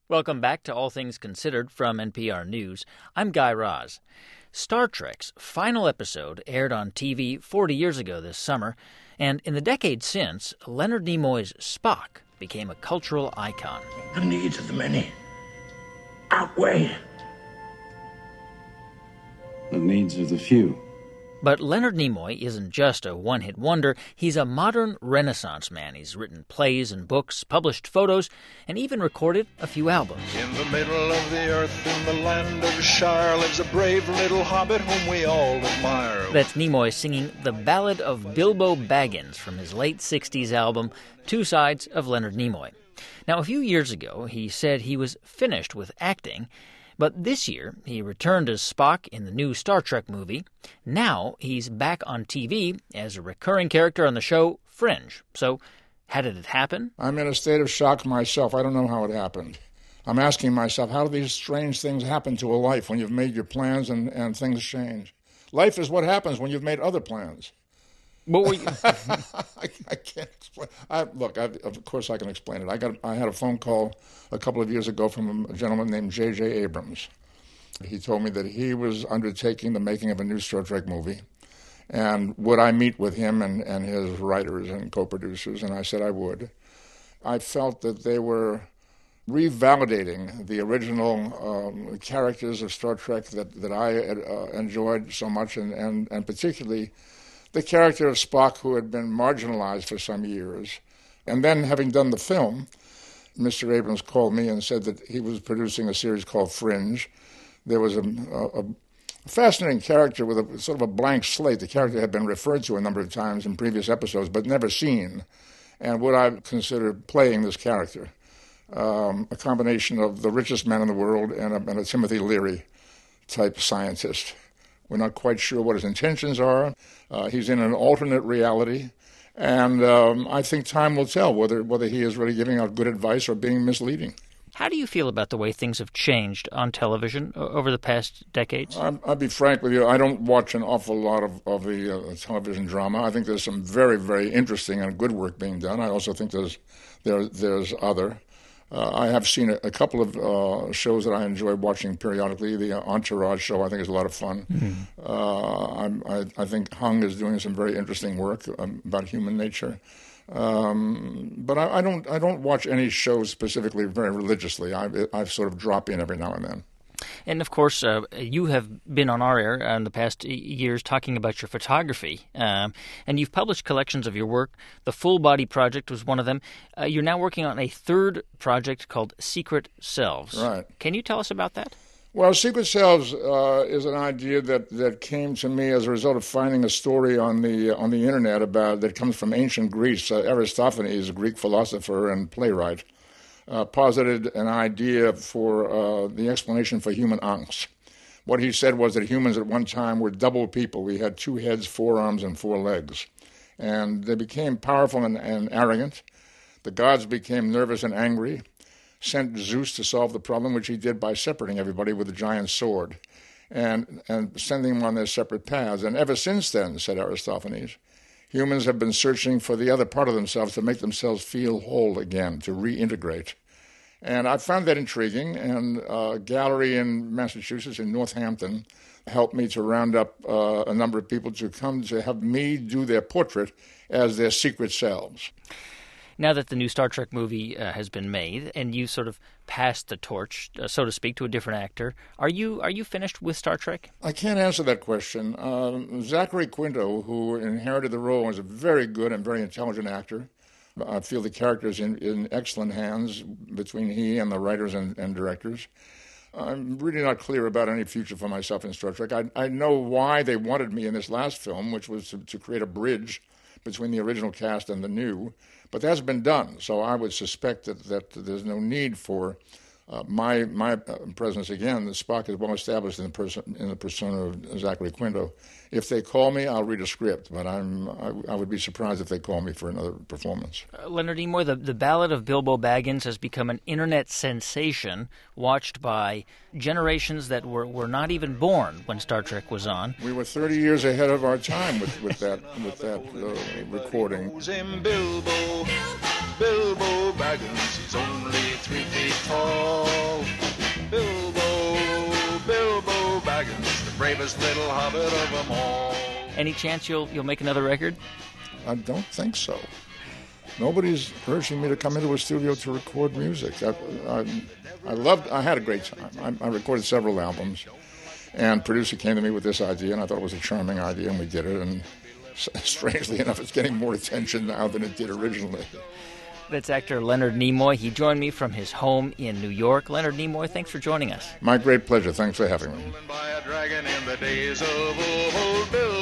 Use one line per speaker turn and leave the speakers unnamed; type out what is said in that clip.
Welcome back to All Things Considered from NPR News. I'm Guy Raz. Star Trek's final episode aired on TV 40 years ago this summer, and in the decades since, Leonard Nimoy's Spock became a cultural icon.
The needs of the many outweigh
the needs of the few.
But Leonard Nimoy isn't just a one-hit wonder. He's a modern Renaissance man. He's written plays and books, published photos, and even recorded a few albums.
In the middle of the earth, in the land of Shire, lives a brave little hobbit whom we all admire.
That's Nimoy singing the Ballad of Bilbo Baggins from his late 60s album, Two Sides of Leonard Nimoy. Now, a few years ago, he said he was finished with acting. But this year, he returned as Spock in the new Star Trek movie. Now, he's back on TV as a recurring character on the show Fringe. So, how did it happen?
I'm in a state of shock myself. I don't know how it happened. I'm asking myself, how do these strange things happen to a life when you've made your plans and things change? Life is what happens when you've made other plans.
What were you?
I can't explain. Of course I can explain it. I had a phone call a couple of years ago from a gentleman named J.J. Abrams. He told me that he was undertaking the making of a new Star Trek movie, and would I meet with him and his writers and co-producers, and I said I would. I felt that they were revalidating the original characters of Star Trek that I enjoyed so much, and particularly the character of Spock, who had been marginalized for some years. And then, having done the film, Mr. Abrams called me and said that he was producing a series called Fringe. There was a fascinating character with a sort of a blank slate. The character had been referred to a number of times in previous episodes, but never seen. And would I consider playing this character? A combination of the richest man in the world and a Timothy Leary type scientist. We're not quite sure what his intentions are. He's in an alternate reality, and I think time will tell whether he is really giving out good advice or being misleading.
How do you feel about the way things have changed on television over the past decades?
I'll be frank with you. I don't watch an awful lot of the television drama. I think there's some very, very interesting and good work being done. I also think there's other. I have seen a couple of shows that I enjoy watching periodically. The Entourage show, I think, is a lot of fun. Mm-hmm. I think Hung is doing some very interesting work about human nature. But I don't watch any shows specifically very religiously. I sort of drop in every now and then.
And, of course, you have been on our air in the past years talking about your photography, and you've published collections of your work. The Full Body Project was one of them. You're now working on a third project called Secret Selves.
Right.
Can you tell us about that?
Well, Secret Selves is an idea that came to me as a result of finding a story on the Internet that comes from ancient Greece. Aristophanes, a Greek philosopher and playwright, posited an idea for the explanation for human angst. What he said was that humans at one time were double people. We had 2 heads, 4 arms, and 4 legs. And they became powerful and arrogant. The gods became nervous and angry, sent Zeus to solve the problem, which he did by separating everybody with a giant sword and sending them on their separate paths. And ever since then, said Aristophanes, humans have been searching for the other part of themselves to make themselves feel whole again, to reintegrate. And I found that intriguing, and a gallery in Massachusetts, in Northampton, helped me to round up a number of people to come to have me do their portrait as their secret selves.
Now that the new Star Trek movie has been made, and you sort of passed the torch, so to speak, to a different actor, are you finished with Star Trek?
I can't answer that question. Zachary Quinto, who inherited the role, is a very good and very intelligent actor. I feel the character is in excellent hands between he and the writers and directors. I'm really not clear about any future for myself in Star Trek. I know why they wanted me in this last film, which was to create a bridge between the original cast and the new, but that's been done. So I would suspect that there's no need for my presence again. The Spock is well established in the persona of Zachary Quinto. If they call me, I'll read a script, but I would be surprised if they call me for another performance.
Leonard Nimoy, the Ballad of Bilbo Baggins has become an internet sensation, watched by generations that were not even born when Star Trek was on.
We were 30 years ahead of our time with that recording.
Bilbo Baggins, he's only 3 feet tall. bravest little hobbit of them all.
Any chance you'll make another record?
I don't think so. Nobody's urging me to come into a studio to record music. I had a great time. I recorded several albums, and producer came to me with this idea, and I thought it was a charming idea, and we did it. And strangely enough, it's getting more attention now than it did originally.
That's actor Leonard Nimoy. He joined me from his home in New York. Leonard Nimoy, thanks for joining us.
My great pleasure. Thanks for having me.
By a dragon in the days of old Bill.